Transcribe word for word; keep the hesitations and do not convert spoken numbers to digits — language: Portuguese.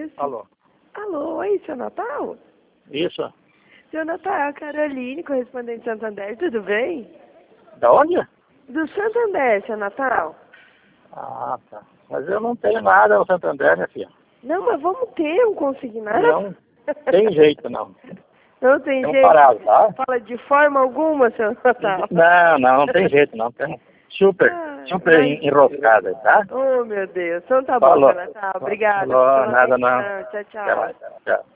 esse? Alô? Alô, oi, seu Natal? Isso? Seu Natal, Caroline, correspondente de Santander, tudo bem? Da onde? Do Santander, seu Natal. Ah, tá. Mas eu não tenho nada no Santander, minha filha. Não, mas vamos ter um consignado? Não tem jeito, não. Não tem Estão jeito? parados, tá? Fala de forma alguma, seu Natal. Não, não, não tem jeito, não. Tem super, Ah, super mas... enroscada, tá? Oh, meu Deus. Então tá bom, Falou. seu Natal. Obrigada Falou, pela nada não. atenção. Tchau, Até tchau. mais. Tchau.